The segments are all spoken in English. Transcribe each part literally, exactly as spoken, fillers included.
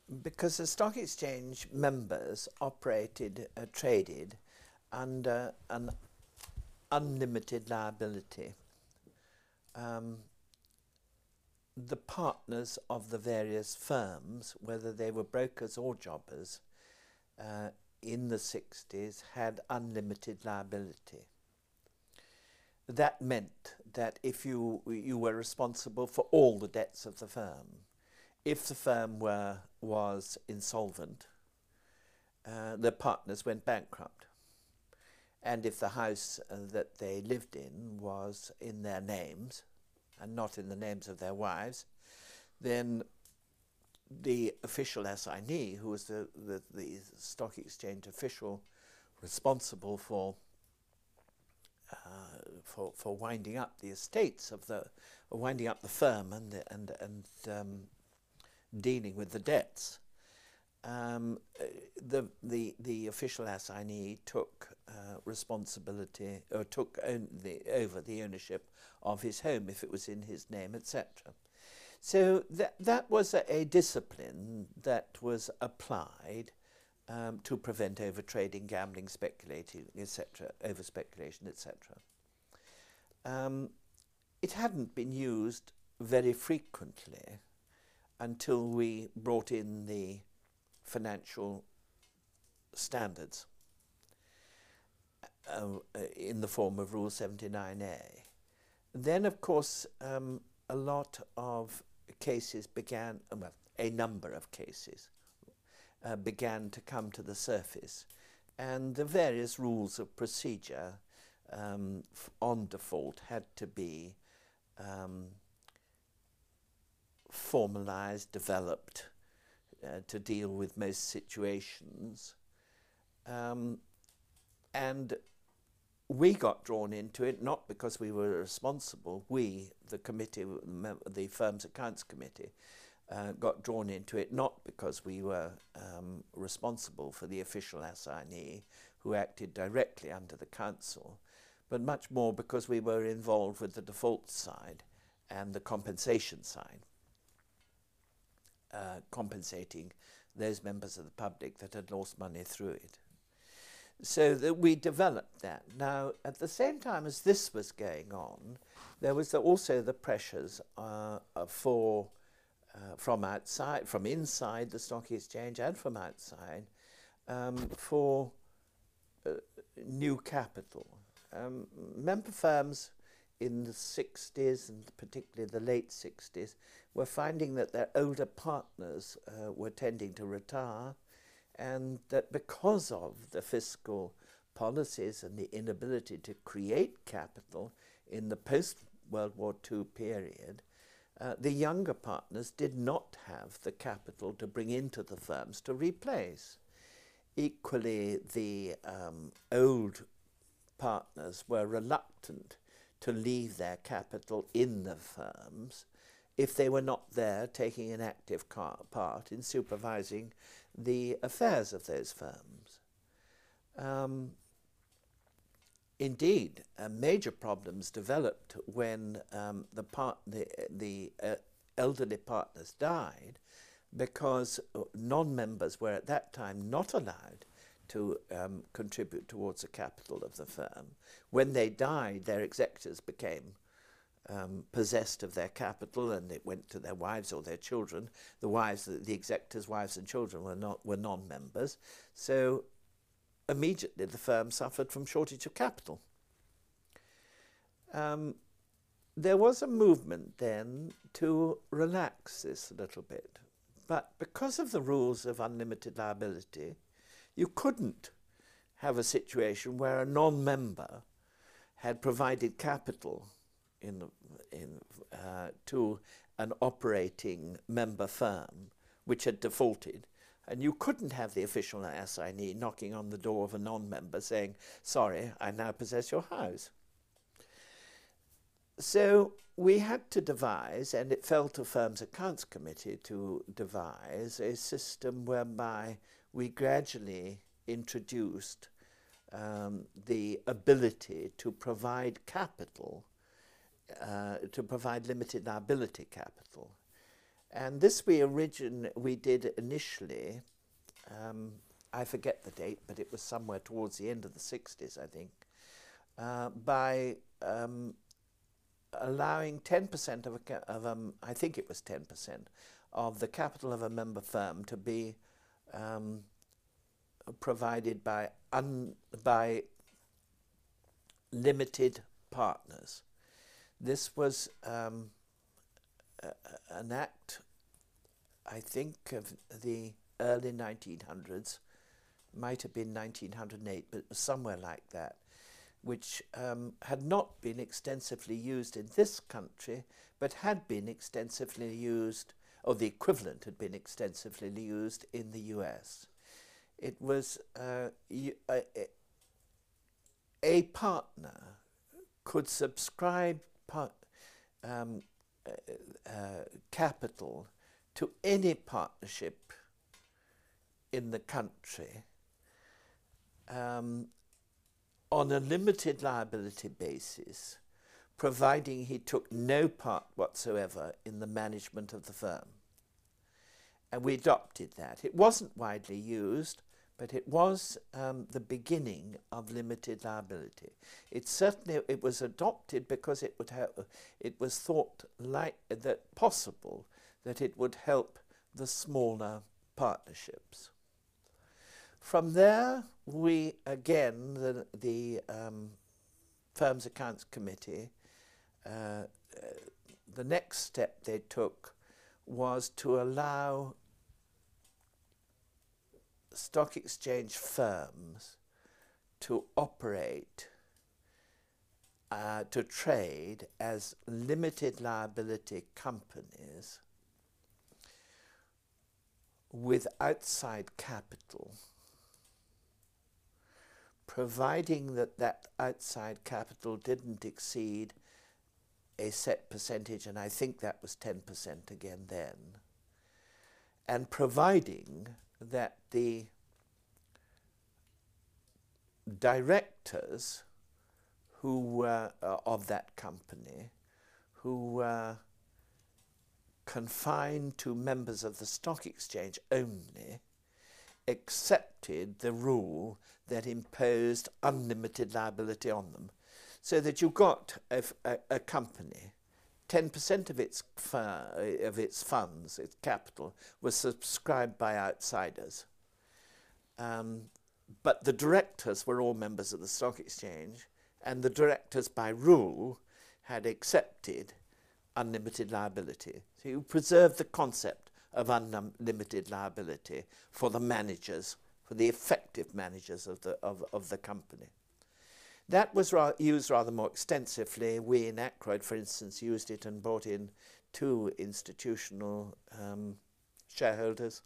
Because the stock exchange members operated, uh, traded under an unlimited liability. Um, the partners of the various firms, whether they were brokers or jobbers, uh, in the sixties had unlimited liability. That meant that if you, you were responsible for all the debts of the firm, if the firm were, was insolvent, uh, the partners went bankrupt. And if the house uh, that they lived in was in their names and not in the names of their wives, then the official assignee, who was the, the, the stock exchange official responsible for, uh, for, for winding up the estates of the, winding up the firm and, the, and, and um, dealing with the debts, um, the, the, the official assignee took uh, responsibility, or took own the, over the ownership of his home if it was in his name, et cetera. So that, that was a, a discipline that was applied um, to prevent overtrading, gambling, speculating, et cetera, over-speculation, et cetera. Um, it hadn't been used very frequently until we brought in the financial standards uh, in the form of Rule seventy-nine A. Then, of course, um, a lot of cases began, well, a number of cases uh, began to come to the surface, and the various rules of procedure um, f on default had to be um, formalized, developed uh, to deal with most situations. Um, and we got drawn into it not because we were responsible. We, the committee, the firm's accounts committee, uh, got drawn into it not because we were um, responsible for the official assignee who acted directly under the council, but much more because we were involved with the default side and the compensation side. Uh, compensating those members of the public that had lost money through it. So that we developed that. Now, at the same time as this was going on, there was the, also the pressures uh, for, uh, from outside, from inside the stock exchange and from outside, um, for uh, new capital. Um, member firms in the sixties, and particularly the late sixties, were finding that their older partners uh, were tending to retire, and that because of the fiscal policies and the inability to create capital in the post-World War Two period, uh, the younger partners did not have the capital to bring into the firms to replace. Equally, the um, old partners were reluctant to leave their capital in the firms if they were not there taking an active part in supervising the affairs of those firms. Um, indeed, uh, major problems developed when um, the, part, the, the uh, elderly partners died, because non-members were at that time not allowed to um, contribute towards the capital of the firm. When they died, their executors became um, possessed of their capital, and it went to their wives or their children. The wives, the, the executors' wives and children were not were non-members, so immediately the firm suffered from shortage of capital. Um, there was a movement then to relax this a little bit, but because of the rules of unlimited liability, you couldn't have a situation where a non-member had provided capital in, in, uh, to an operating member firm which had defaulted, and you couldn't have the official assignee knocking on the door of a non-member saying, "Sorry, I now possess your house." So we had to devise, and it fell to Firm's Accounts Committee to devise, a system whereby we gradually introduced um, the ability to provide capital, uh, to provide limited liability capital. And this we origin we did initially, um, I forget the date, but it was somewhere towards the end of the sixties, I think, uh, by um, allowing ten percent of, a ca of um, I think it was ten percent, of the capital of a member firm to be um, provided by, un by limited partners. This was um, a, an act, I think, of the early nineteen hundreds, might have been nineteen oh eight, but it was somewhere like that, which um, had not been extensively used in this country, but had been extensively used, or the equivalent had been extensively used in the U S. It was uh, a, a partner could subscribe part, um, uh, uh, capital to any partnership in the country um, on a limited liability basis, providing he took no part whatsoever in the management of the firm. And we adopted that. It wasn't widely used, but it was um, the beginning of limited liability. It certainly it was adopted because it would have, it was thought like that possible that it would help the smaller partnerships. From there, we again the the um, Firms Accounts Committee. Uh, uh, the next step they took was to allow stock exchange firms to operate, uh, to trade as limited liability companies with outside capital, providing that that outside capital didn't exceed a set percentage, and I think that was ten percent again then, and providing that the directors who were uh, of that company, who were confined to members of the stock exchange only, accepted the rule that imposed unlimited liability on them. So that you got a, a, a company, ten percent of its, of its funds, its capital, was subscribed by outsiders. Um, but the directors were all members of the stock exchange, and the directors by rule had accepted unlimited liability. So you preserve the concept of unlimited liability for the managers, for the effective managers of the, of, of the company. That was ra used rather more extensively. We in Ackroyd, for instance, used it and brought in two institutional um, shareholders.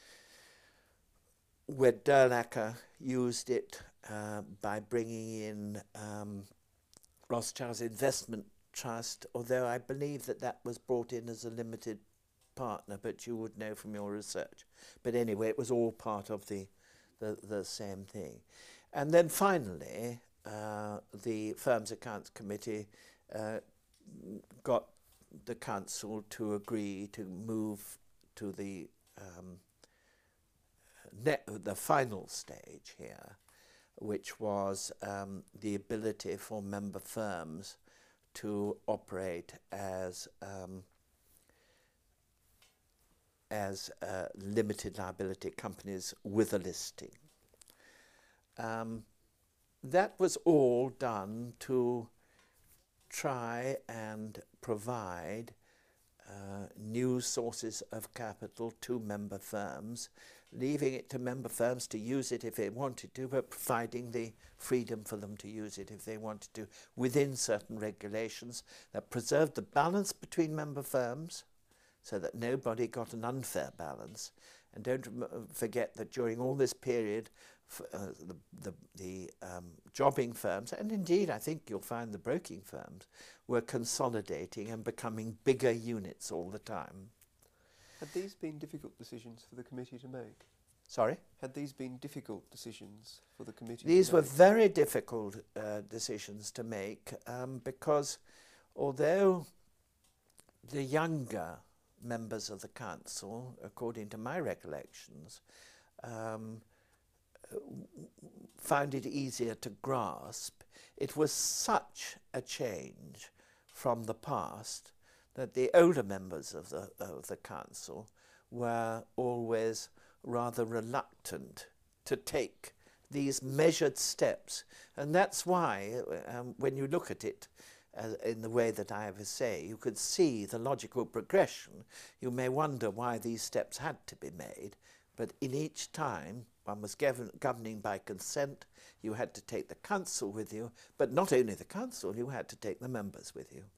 Where Durlacher used it uh, by bringing in um, Rothschild's Investment Trust, although I believe that that was brought in as a limited partner, but you would know from your research. But anyway, it was all part of the, the, the same thing. And then finally, uh, the Firms Accounts Committee uh, got the council to agree to move to the um, net, the final stage here, which was um, the ability for member firms to operate as um, as uh, limited liability companies with a listing. Um, that was all done to try and provide uh, new sources of capital to member firms, leaving it to member firms to use it if they wanted to, but providing the freedom for them to use it if they wanted to, within certain regulations that preserved the balance between member firms so that nobody got an unfair balance. And don't forget that during all this period, f uh, the, the, the um, jobbing firms, and indeed I think you'll find the broking firms, were consolidating and becoming bigger units all the time. Had these been difficult decisions for the committee to make? Sorry? Had these been difficult decisions for the committee These to were make? very difficult uh, decisions to make um, because although the younger members of the council, according to my recollections, um, found it easier to grasp. It was such a change from the past that the older members of the, of the council were always rather reluctant to take these measured steps. And that's why, um, when you look at it uh, in the way that I ever say, you could see the logical progression. You may wonder why these steps had to be made, but in each time one was govern governing by consent. You had to take the council with you, but not only the council, you had to take the members with you.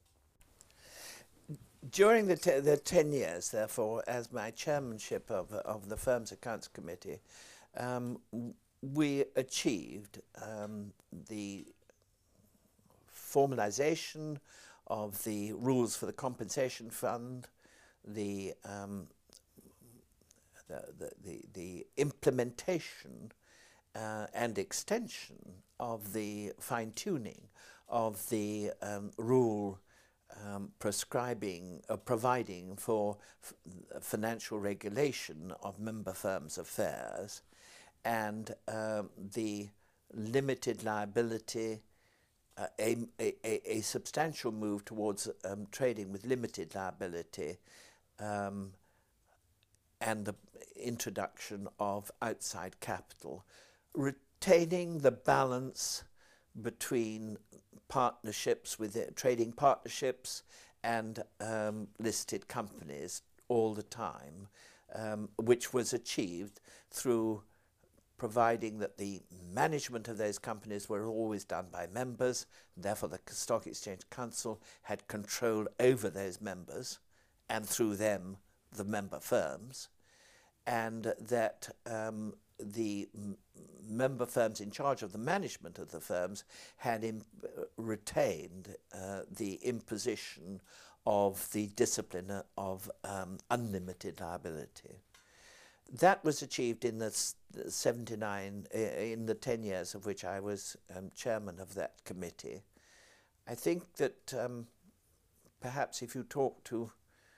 During the, te the ten years, therefore, as my chairmanship of, of the firm's accounts committee, um, we achieved um, the formalization of the rules for the compensation fund, the, um, the, the, the, the implementation uh, and extension of the fine-tuning of the um, rule Um, prescribing, uh, providing for f financial regulation of member firms' affairs, and um, the limited liability, uh, a, a, a substantial move towards um, trading with limited liability, um, and the introduction of outside capital, retaining the balance between partnerships with uh, trading partnerships and um, listed companies all the time, um, which was achieved through providing that the management of those companies were always done by members. Therefore, the Stock Exchange Council had control over those members, and through them, the member firms, and that um, the m member firms in charge of the management of the firms had uh, retained uh, the imposition of the discipline of um, unlimited liability. That was achieved in the seventy-nine, uh, in the ten years of which I was um, chairman of that committee. I think that um, perhaps if you talk to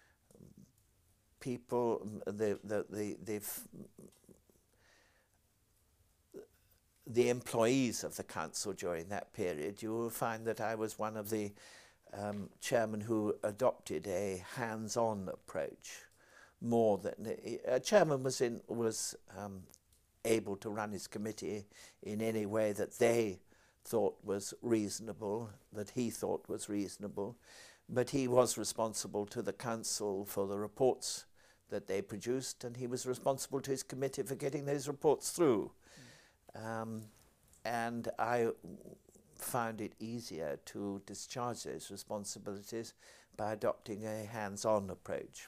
people, the, the, the, the the employees of the council during that period, you will find that I was one of the um, chairmen who adopted a hands-on approach. More than a chairman was in was um, able to run his committee in any way that they thought was reasonable, that he thought was reasonable, but he was responsible to the council for the reports that they produced, and he was responsible to his committee for getting those reports through. Um, and I found it easier to discharge those responsibilities by adopting a hands-on approach.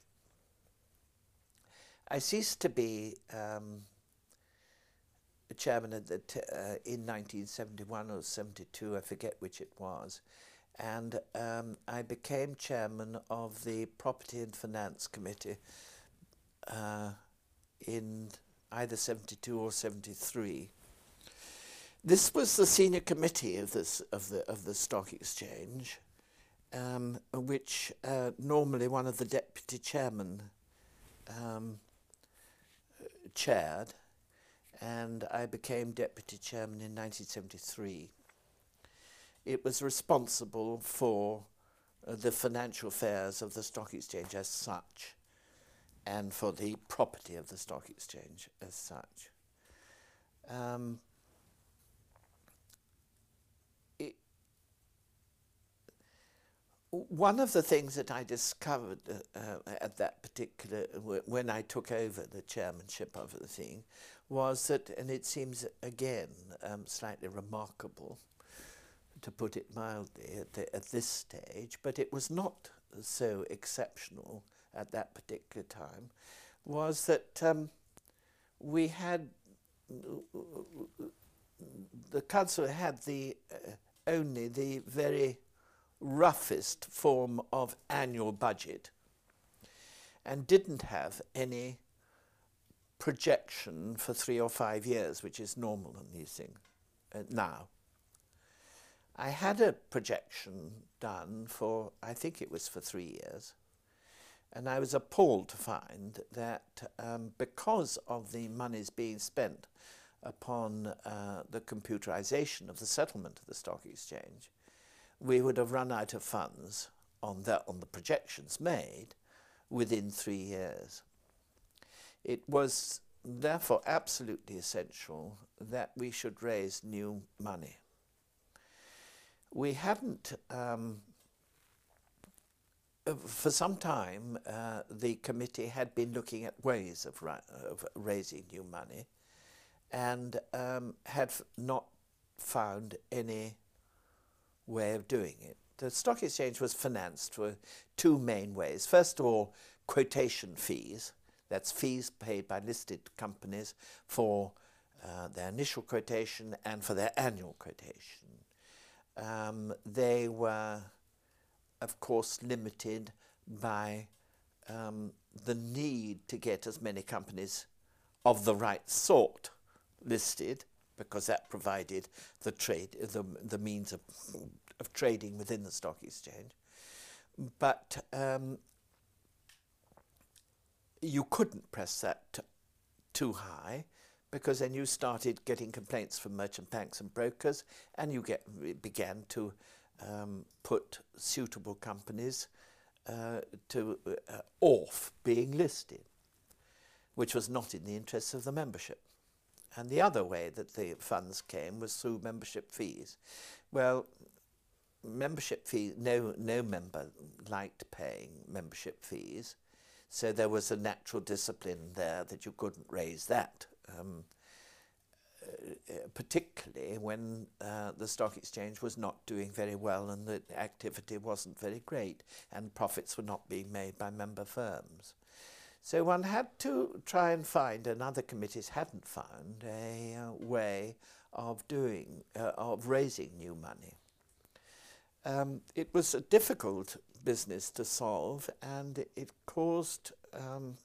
I ceased to be um, a chairman at the t uh, in nineteen seventy-one or seventy-two, I forget which it was, and um, I became chairman of the Property and Finance Committee uh, in either seventy-two or seventy-three. This was the senior committee of this of the of the stock exchange, um, which uh, normally one of the deputy chairmen um, chaired, and I became deputy chairman in nineteen seventy-three. It was responsible for uh, the financial affairs of the stock exchange as such, and for the property of the stock exchange as such. Um, One of the things that I discovered uh, uh, at that particular, w when I took over the chairmanship of the thing, was that, and it seems again um, slightly remarkable, to put it mildly, at, the, at this stage, but it was not so exceptional at that particular time, was that um, we had, the council had the uh, only the very roughest form of annual budget, and didn't have any projection for three or five years, which is normal in these things uh, now. I had a projection done for, I think it was for three years, And I was appalled to find that um, because of the monies being spent upon uh, the computerization of the settlement of the stock exchange, we would have run out of funds on, that, on the projections made within three years. It was therefore absolutely essential that we should raise new money. We hadn't, um, for some time, uh, the committee had been looking at ways of, ra of raising new money, and um, had f not found any way of doing it. The stock exchange was financed for two main ways. First of all, quotation fees. That's fees paid by listed companies for uh, their initial quotation and for their annual quotation. Um, they were, of course, limited by um, the need to get as many companies of the right sort listed, because that provided the trade, the, the means of, of trading within the stock exchange. But um, you couldn't press that too high, because then you started getting complaints from merchant banks and brokers, and you get, began to um, put suitable companies uh, to, uh, off being listed, which was not in the interests of the membership. And the other way that the funds came was through membership fees. Well, membership fees, no, no member liked paying membership fees, so there was a natural discipline there that you couldn't raise that, um, uh, particularly when uh, the stock exchange was not doing very well and the activity wasn't very great and profits were not being made by member firms. So one had to try and find, and other committees hadn't found, a uh, way of doing, uh, of raising new money. Um, it was a difficult business to solve, and it, it caused um,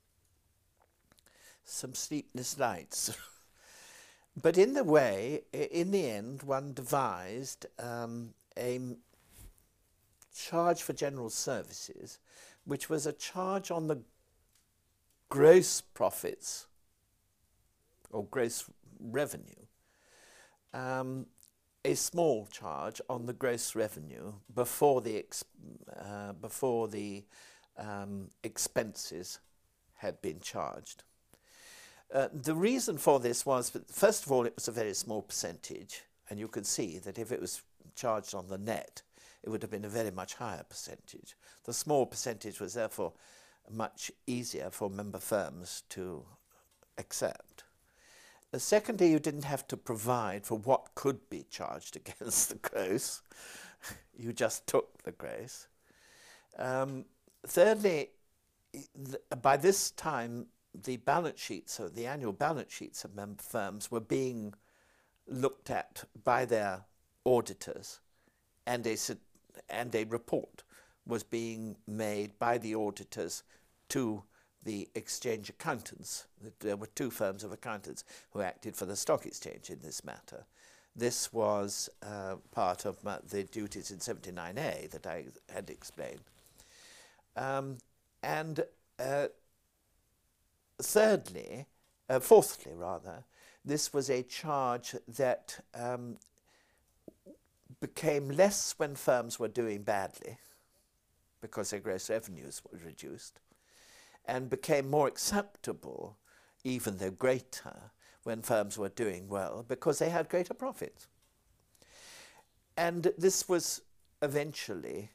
some sleepless nights. But in the way, in the end, one devised um, a charge for general services, which was a charge on the gross profits or gross revenue, um, a small charge on the gross revenue before the ex uh, before the um, expenses had been charged. Uh, the reason for this was, first of all, it was a very small percentage, and you could see that if it was charged on the net, it would have been a very much higher percentage. The small percentage was therefore much easier for member firms to accept. Uh, secondly, you didn't have to provide for what could be charged against the gross. You just took the gross. Um, thirdly, th by this time, the balance sheets, so the annual balance sheets of member firms were being looked at by their auditors, and a, and a report was being made by the auditors to the exchange accountants. There were two firms of accountants who acted for the stock exchange in this matter. This was uh, part of my, the duties in seventy-nine A that I had explained. Um, and uh, thirdly, uh, fourthly rather, this was a charge that um, became less when firms were doing badly, because their gross revenues were reduced, and became more acceptable, even though greater, when firms were doing well, because they had greater profits. And this was eventually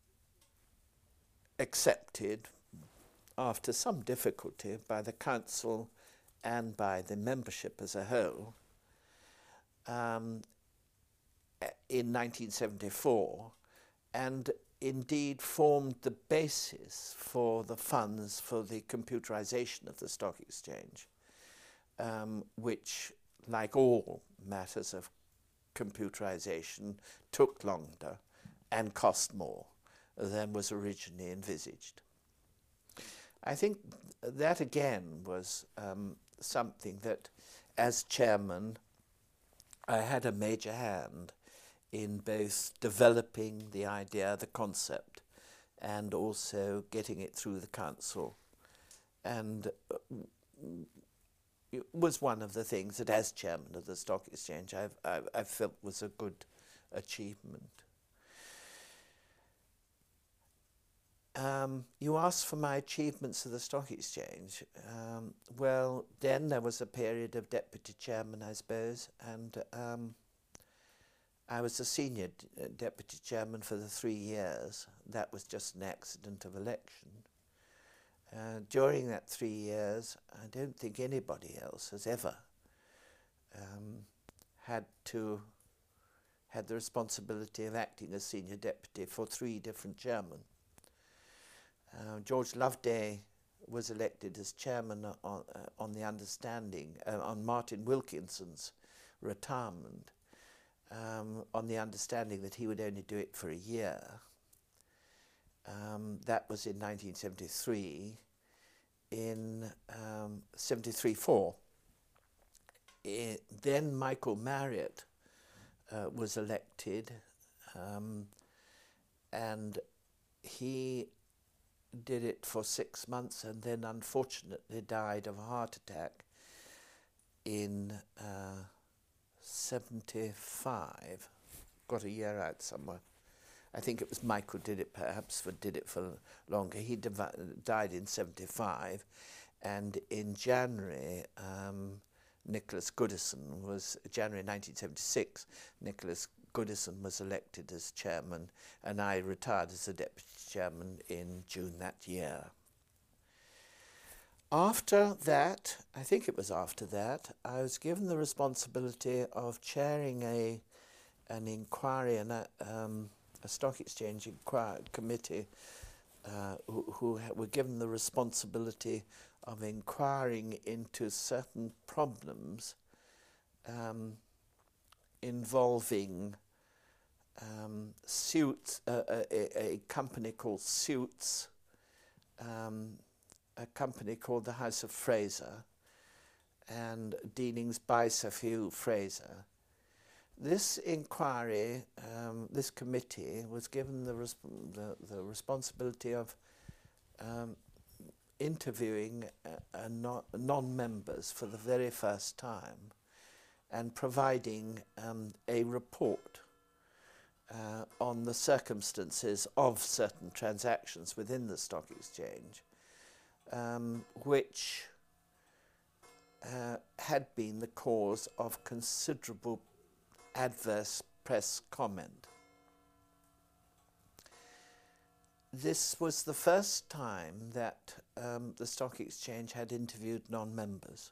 accepted after some difficulty by the council and by the membership as a whole um, in nineteen seventy-four, and indeed formed the basis for the funds for the computerization of the stock exchange, um, which, like all matters of computerization, took longer and cost more than was originally envisaged. I think that again was um, something that, as chairman, I had a major hand in both developing the idea, the concept, and also getting it through the council. And uh, it was one of the things that, as chairman of the Stock Exchange, I've, I've, I felt was a good achievement. Um, you asked for my achievements of the Stock Exchange. Um, well, then there was a period of deputy chairman, I suppose, and um, I was the senior d deputy chairman for the three years. That was just an accident of election. Uh, during that three years, I don't think anybody else has ever um, had to had the responsibility of acting as senior deputy for three different chairmen. Uh, George Loveday was elected as chairman on, uh, on the understanding, uh, on Martin Wilkinson's retirement, um, on the understanding that he would only do it for a year. Um, that was in nineteen seventy-three. In um, seventy-three four, then Michael Marriott uh, was elected, um, and he did it for six months and then unfortunately died of a heart attack in uh, seventy-five. Got a year out somewhere. I think it was Michael did it, perhaps, for did it for longer. He died in seventy-five, and in January, um, Nicholas Goodison was, January nineteen seventy-six, Nicholas Goodison was elected as chairman, and I retired as the deputy chairman in June that year. After that, I think it was after that, I was given the responsibility of chairing a an inquiry, and a, um, a stock exchange inquiry committee uh, who, who were given the responsibility of inquiring into certain problems um, involving um, Suits, uh, a, a company called Suits, um, a company called the House of Fraser, and dealings by Sir Hugh Fraser. This inquiry, um, this committee, was given the, resp the, the responsibility of um, interviewing uh, uh, no non-members for the very first time and providing um, a report uh, on the circumstances of certain transactions within the stock exchange, um, which uh, had been the cause of considerable adverse press comment. This was the first time that um, the stock exchange had interviewed non-members.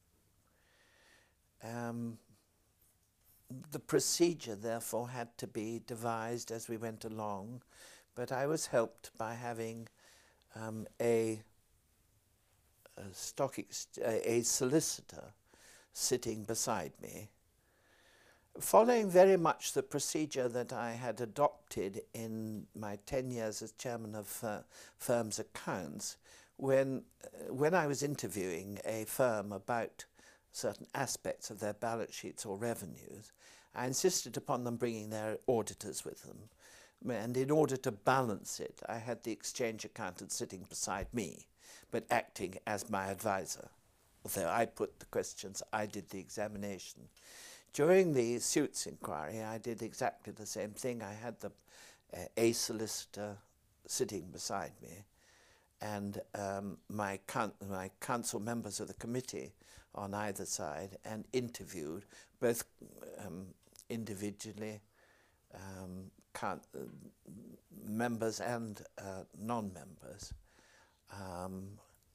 Um, the procedure, therefore, had to be devised as we went along, but I was helped by having um, a, a stock ex a, a solicitor sitting beside me, following very much the procedure that I had adopted in my ten years as chairman of uh, firms' accounts. When, uh, when I was interviewing a firm about certain aspects of their balance sheets or revenues, I insisted upon them bringing their auditors with them. And in order to balance it, I had the exchange accountant sitting beside me, but acting as my advisor. Although I put the questions, I did the examination. During the Suits inquiry, I did exactly the same thing. I had the, uh, a solicitor sitting beside me, and um, my, my council members of the committee on either side, and interviewed both um, individually, um, uh, members and uh, non-members, um,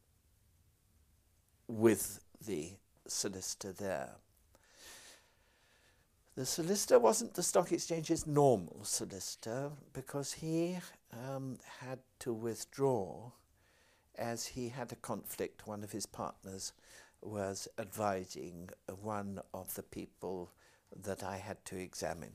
with the solicitor there. The solicitor wasn't the stock exchange's normal solicitor, because he um, had to withdraw as he had a conflict. One of his partners was advising one of the people that I had to examine.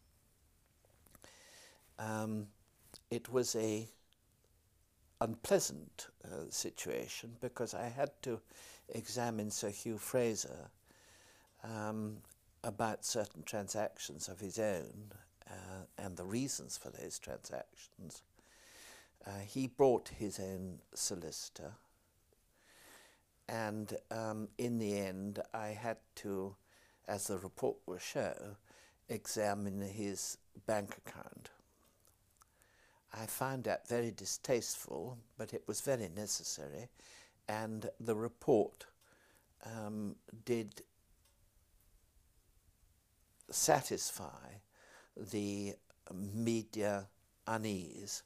Um, it was a unpleasant uh, situation, because I had to examine Sir Hugh Fraser um, about certain transactions of his own uh, and the reasons for those transactions. Uh, he brought his own solicitor, and um, in the end I had to, as the report will show, examine his bank account. I found that very distasteful, but it was very necessary, and the report um, did satisfy the media unease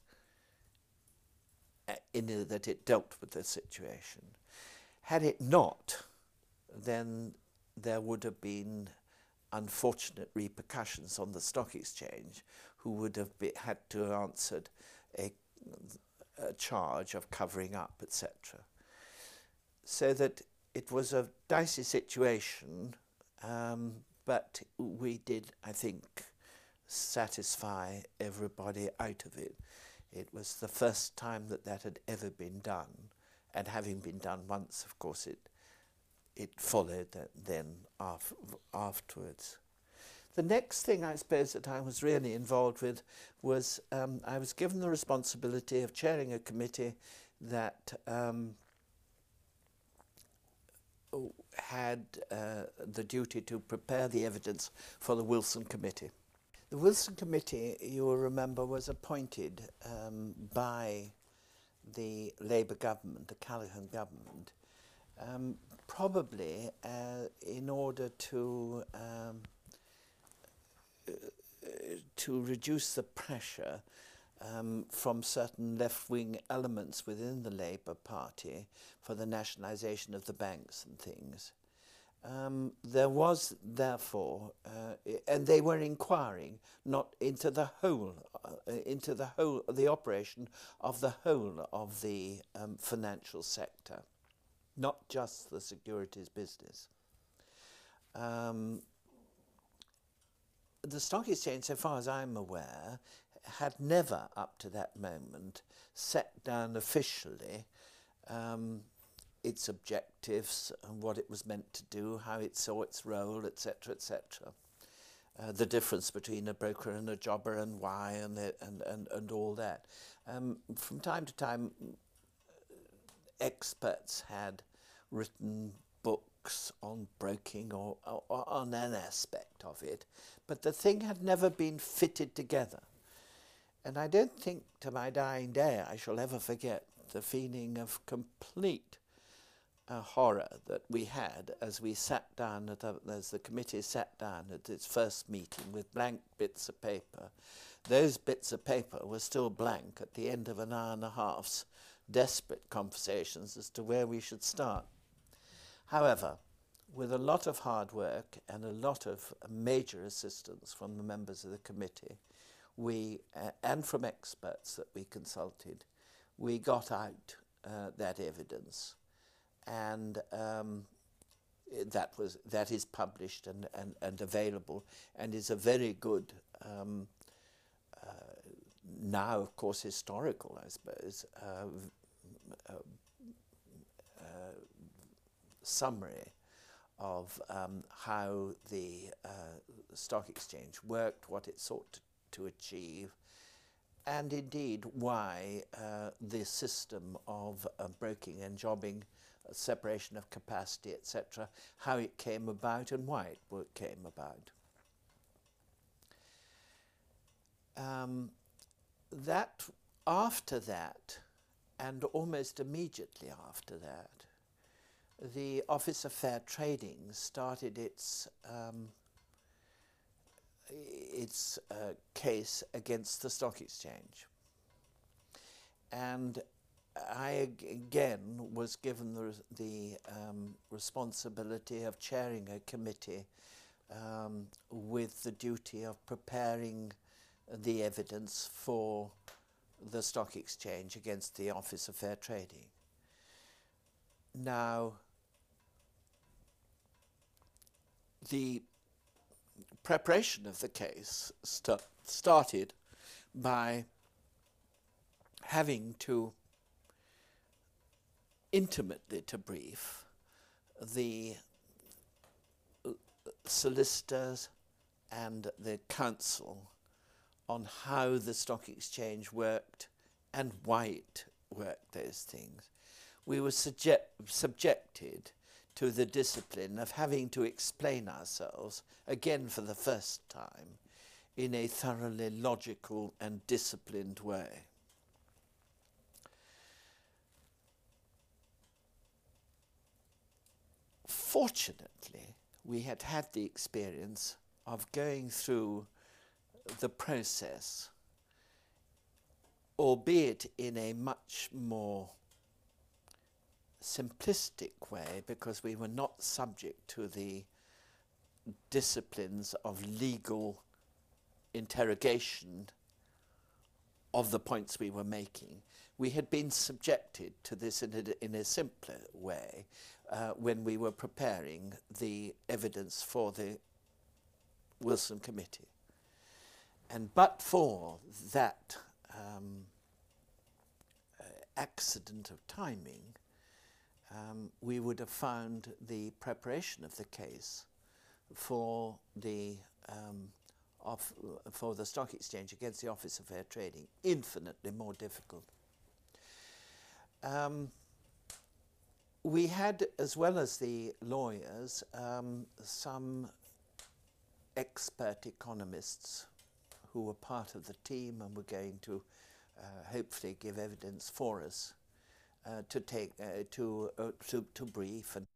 in that it dealt with the situation. Had it not, then there would have been unfortunate repercussions on the stock exchange, who would have be, had to have answered a, a charge of covering up, et cetera. So that it was a dicey situation, um, but we did, I think, satisfy everybody out of it. It was the first time that that had ever been done, and having been done once, of course, it it followed that then af afterwards. The next thing, I suppose, that I was really involved with was um, I was given the responsibility of chairing a committee that um, had uh, the duty to prepare the evidence for the Wilson Committee. The Wilson Committee, you will remember, was appointed um, by the Labour government, the Callaghan government, um, probably uh, in order to um, uh, to reduce the pressure um, from certain left-wing elements within the Labour Party for the nationalisation of the banks and things. Um, there was, therefore, uh, and they were inquiring not into the whole, uh, into the whole, the operation of the whole of the um, financial sector, not just the securities business. Um, the stock exchange, so far as I'm aware, had never, up to that moment, set down officially um, its objectives and what it was meant to do, how it saw its role, et cetera, et cetera. Uh, the difference between a broker and a jobber and why and, the, and, and, and all that. Um, from time to time, experts had written books on broking or, or, or on an aspect of it, but the thing had never been fitted together. And I don't think to my dying day I shall ever forget the feeling of complete uh, horror that we had as we sat down, at a, as the committee sat down at its first meeting with blank bits of paper. Those bits of paper were still blank at the end of an hour and a half's desperate conversations as to where we should start. However, with a lot of hard work and a lot of major assistance from the members of the committee, we, uh, and from experts that we consulted, we got out uh, that evidence, and um, that was that is published and, and, and available, and is a very good, um, uh, now of course historical, I suppose, uh, uh, uh, summary of um, how the uh, stock exchange worked, what it sought to to achieve, and indeed why uh, the system of uh, broking and jobbing, uh, separation of capacity, et cetera, how it came about and why it came about. Um, that, after that, and almost immediately after that, the Office of Fair Trading started its um, its uh, case against the stock exchange. And I again was given the, the um, responsibility of chairing a committee um, with the duty of preparing the evidence for the stock exchange against the Office of Fair Trading. Now, the preparation of the case st started by having to intimately to brief the solicitors and the counsel on how the stock exchange worked and White worked those things, we were subject, subjected to the discipline of having to explain ourselves, again for the first time, in a thoroughly logical and disciplined way. Fortunately, we had had the experience of going through the process, albeit in a much more simplistic way, because we were not subject to the disciplines of legal interrogation of the points we were making. We had been subjected to this in a, in a simpler way uh, when we were preparing the evidence for the Wilson Committee. And but for that um, uh, accident of timing, um, we would have found the preparation of the case for the um, of, for the Stock Exchange against the Office of Fair Trading infinitely more difficult. Um, we had, as well as the lawyers, um, some expert economists who were part of the team and were going to uh, hopefully give evidence for us uh, to take uh, to, uh, to to brief and